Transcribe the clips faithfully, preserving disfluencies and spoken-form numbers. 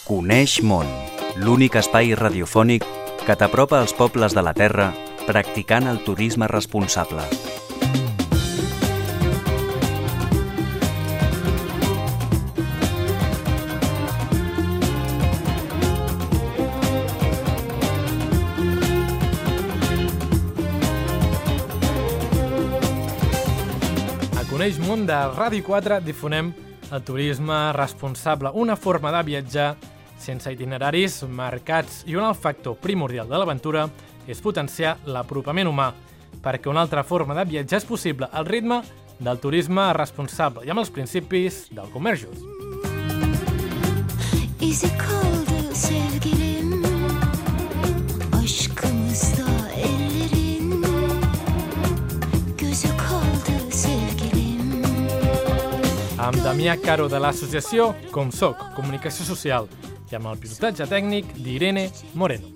Coneix món, l'únic espai radiofònic que t'apropa als pobles de la Terra practicant el turisme responsable. Coneix món de Ràdio quatre difonem el turisme responsable, una forma de viatjar sense itineraris marcats i on el factor primordial de l'aventura és potenciar l'apropament humà, perquè una altra forma de viatjar és possible al ritme del turisme responsable i amb els principis del comerç just. İzi kaldı sevgilim, aşkımızda ellerin, gözü kaldı sevgilim. Amb Damià Caro de l'associació Com Soc, Comunicació Social, i amb el pilotatge tècnic d'Irene Moreno.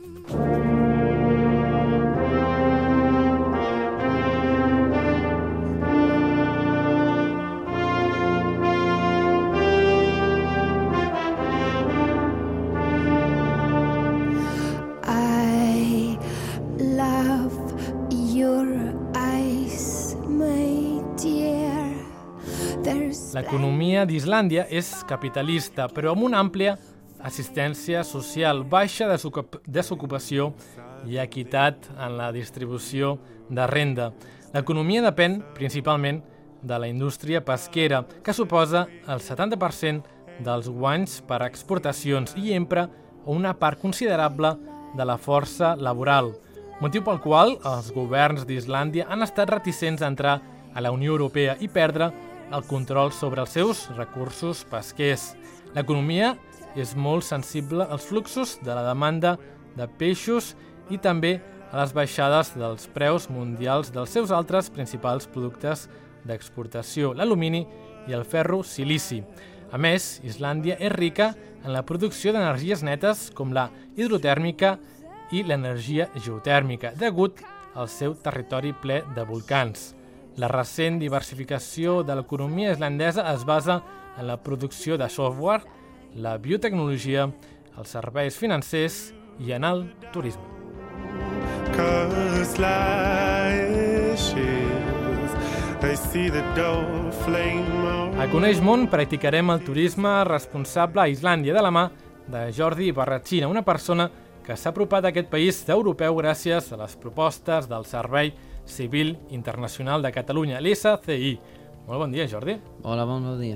I love your eyes, my dear. L'economia d'Islàndia és capitalista, però amb una àmplia assistència social, baixa desocupació i equitat en la distribució de renda. L'economia depèn principalment de la indústria pesquera, que suposa el setanta per cent dels guanys per exportacions i empra una part considerable de la força laboral, motiu pel qual els governs d'Islàndia han estat reticents a entrar a la Unió Europea i perdre el control sobre els seus recursos pesquers. L'economia és molt sensible als fluxos de la demanda de peixos i també a les baixades dels preus mundials dels seus altres principals productes d'exportació, l'alumini i el ferro silici. A més, Islàndia és rica en la producció d'energies netes com la hidrotèrmica i l'energia geotèrmica, degut al seu territori ple de volcans. La recent diversificació de l'economia islandesa es basa en la producció de software, la biotecnologia, els serveis financers i en el turisme. A Coneix món practicarem el turisme responsable a Islàndia de la mà de Jordi Barratxina, una persona que s'ha apropat a aquest país europeu gràcies a les propostes del Servei Civil Internacional de Catalunya, l'S C I. Molt bon dia, Jordi. Hola, bon dia.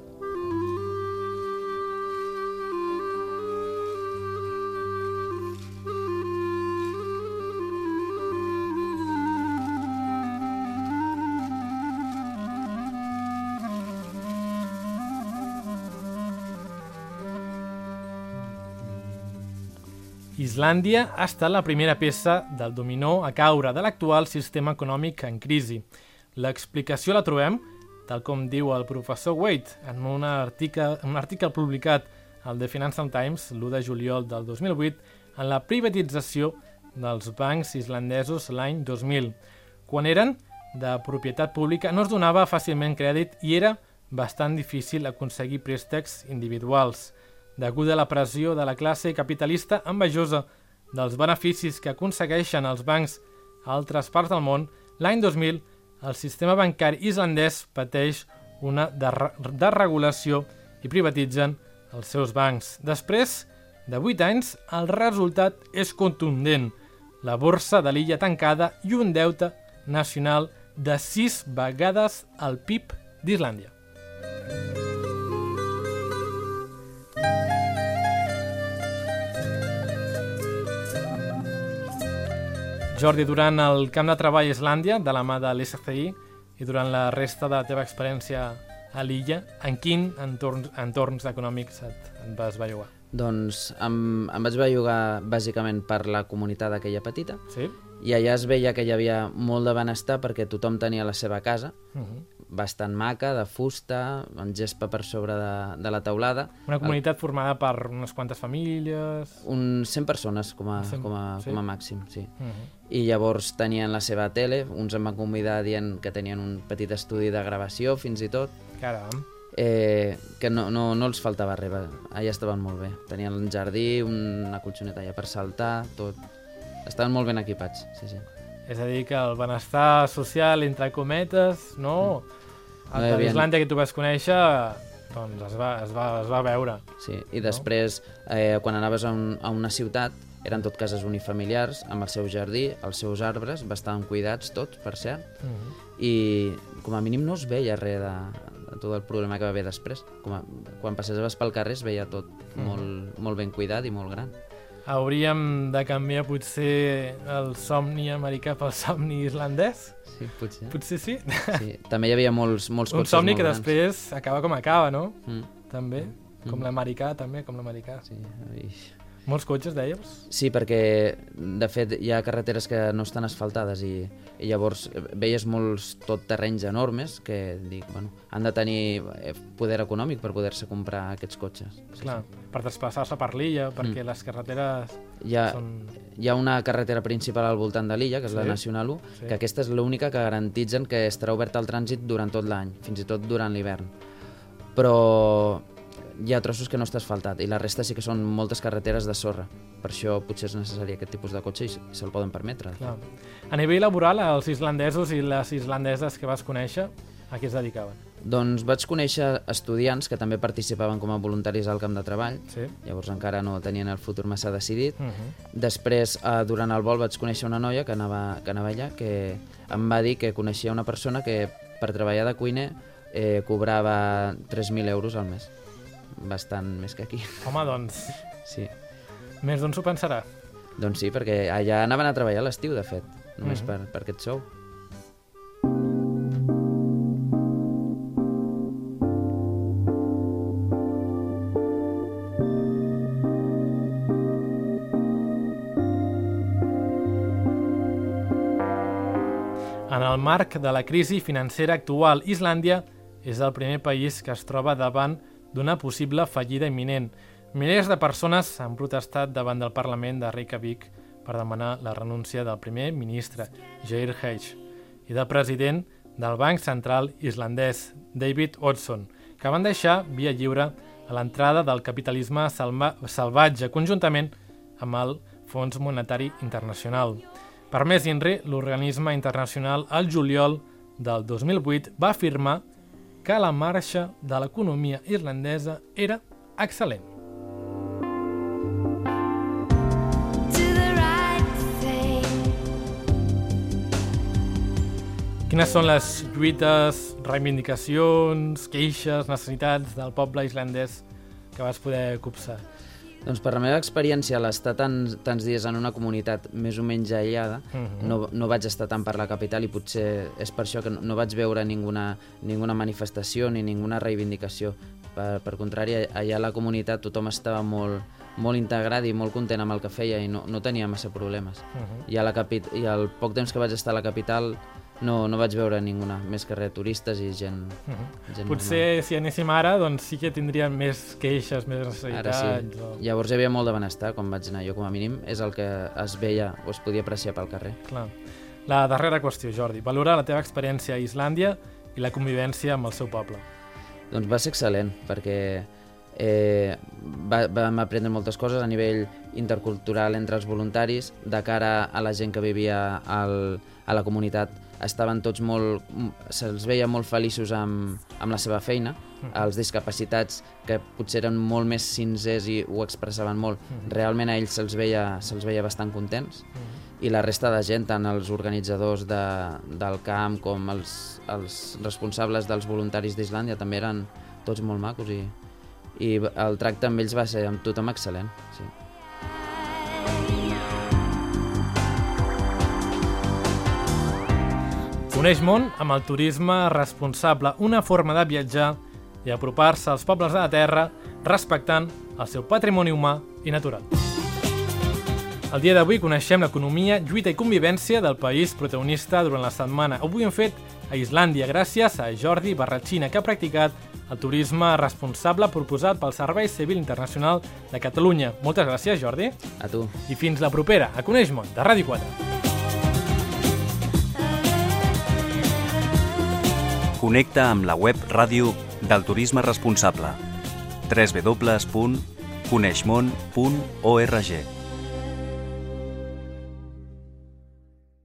Islàndia ha estat la primera peça del dominó a caure de l'actual sistema econòmic en crisi. L'explicació la trobem, tal com diu el professor Wade, en un article, un article publicat al The Financial Times l'u de juliol del dos mil vuit en la privatització dels bancs islandesos l'any dos mil. Quan eren de propietat pública no es donava fàcilment crèdit i era bastant difícil aconseguir préstecs individuals. Degut a la pressió de la classe capitalista envejosa dels beneficis que aconsegueixen els bancs a altres parts del món, l'any dos mil el sistema bancari islandès pateix una desregulació i privatitzen els seus bancs. Després de vuit anys, el resultat és contundent. La borsa de l'illa tancada i un deute nacional de sis vegades el P I B d'Islàndia. Jordi, durant el camp de treball a Islàndia, de la mà de l'S C I, i durant la resta de la teva experiència a l'illa, en quin entorns, entorns econòmics et, et vas bellugar? Doncs em, em vaig bellugar bàsicament per la comunitat aquella petita, Sí? i allà es veia que hi havia molt de benestar perquè tothom tenia la seva casa, Uh-huh. bastant maca, de fusta, amb gespa per sobre de, de la teulada. Una comunitat el, formada per unes quantes famílies... Un cent persones com a, cent, com a, sí? com a màxim, sí. Uh-huh. I llavors tenien la seva tele, uns em van convidar dient que tenien un petit estudi de gravació fins i tot, Caram. eh, que no, no, no els faltava res, allà estaven molt bé. Tenien un jardí, una colxoneta allà per saltar, tot. Estaven molt ben equipats, sí, sí. És a dir, que el benestar social, entre cometes, no? No A hi havia- l'Islàndia que tu vas conèixer, doncs es va, es va, es va veure. Sí, i després, eh, quan anaves a, un, a una ciutat, eren tot cases unifamiliars, amb el seu jardí, els seus arbres, bastant cuidats tots, per cert, Mhm. i com a mínim no es veia res de, de tot el problema que va haver després. Com a, quan passejaves pel carrer es veia tot molt, molt ben cuidat i molt gran. Hauríem de canviar potser el somni americà pel somni islandès? Sí, potser. Potser sí. Sí. També hi havia molts, molts Un cotxes somni molt que grans. després acaba com acaba, no? Mm. També. Com Mm. l'americà, també, com l'americà. Sí, i... Molts cotxes, dèies? sí, perquè de fet hi ha carreteres que no estan asfaltades i, i llavors veies molts tot terrenys enormes que dic, bueno, han de tenir eh, poder econòmic per poder-se comprar aquests cotxes. Sí, Clar, sí. per desplaçar-se per l'illa, perquè Mm. les carreteres Hi ha, són... hi ha una carretera principal al voltant de l'illa, que és Sí. la Nacional u, Sí. que aquesta és l'única que garantitzen que estarà oberta al trànsit durant tot l'any, fins i tot durant l'hivern. Però hi ha trossos que no està asfaltat i la resta sí que són moltes carreteres de sorra. Per això potser és necessari aquest tipus de cotxe i se- se'l poden permetre. Clar. A nivell laboral, els islandesos i les islandeses que vas conèixer, a què es dedicaven? Doncs vaig conèixer estudiants que també participaven com a voluntaris al camp de treball, Sí. llavors encara no tenien el futur massa decidit. Uh -huh. Després, eh, durant el vol, vaig conèixer una noia que anava, que anava allà, que em va dir que coneixia una persona que per treballar de cuiner eh, cobrava tres mil euros al mes. Bastant més que aquí. Home, doncs, Sí. més d'on s'ho pensarà. Doncs sí, perquè allà anaven a treballar a l'estiu, de fet, només Mhm. per, per aquest sou. En el marc de la crisi financera actual, Islàndia és el primer país que es troba davant d'una possible fallida imminent. Milers de persones han protestat davant del Parlament de Reykjavik per demanar la renúncia del primer ministre, Geir Hage, i del president del Banc Central islandès, David Oddsson, que van deixar via lliure a l'entrada del capitalisme salva salvatge conjuntament amb el Fons Monetari Internacional. Per més inri, l'organisme internacional al juliol del dos mil vuit va afirmar que la marxa de l'economia irlandesa era excel·lent. Do the right thing. Quines són les lluites, reivindicacions, queixes, necessitats del poble islandès que vas poder copsar? Doncs per la meva experiència, a l'estar tants, tants dies en una comunitat més o menys aïllada, Mhm. no, no vaig estar tant per la capital i potser és per això que no, no vaig veure ninguna, ninguna manifestació ni ninguna reivindicació. Per, per contrari, allà a la comunitat tothom estava molt, molt integrat i molt content amb el que feia i no, no tenia massa problemes. Uh-huh. I, a la capit I al poc temps que vaig estar a la capital no, no vaig veure ninguna, més que res turistes i gent, Uh-huh. gent Potser si anéssim ara, doncs sí que tindríem més queixes, més normal. Ara necessitats. sí. O... Llavors hi havia molt de benestar quan vaig anar jo, com a mínim, és el que es veia o es podia apreciar pel carrer. Clar. La darrera qüestió, Jordi. Valora la teva experiència a Islàndia i la convivència amb el seu poble. Doncs va ser excel·lent, perquè eh, va, vam aprendre moltes coses a nivell intercultural entre els voluntaris, de cara a la gent que vivia al, a la comunitat. Estaven tots molt... se'ls veia molt feliços amb, amb la seva feina. Els discapacitats, que potser eren molt més sincers i ho expressaven molt, realment a ells se'ls veia, se'ls veia bastant contents. I la resta de gent, tant els organitzadors de, del camp com els, els responsables dels voluntaris d'Islàndia, també eren tots molt macos i, i el tracte amb ells va ser amb tothom excel·lent. Sí. Coneix món amb el turisme responsable, una forma de viatjar i apropar-se als pobles de la terra respectant el seu patrimoni humà i natural. El dia d'avui coneixem l'economia, lluita i convivència del país protagonista durant la setmana. Avui hem fet a Islàndia gràcies a Jordi Barratxina, que ha practicat el turisme responsable proposat pel Servei Civil Internacional de Catalunya. Moltes gràcies, Jordi. A tu. I fins la propera, a Coneix Món, de Ràdio quatre. Connecta amb la web ràdio del turisme responsable. w w w punt coneixmón punt org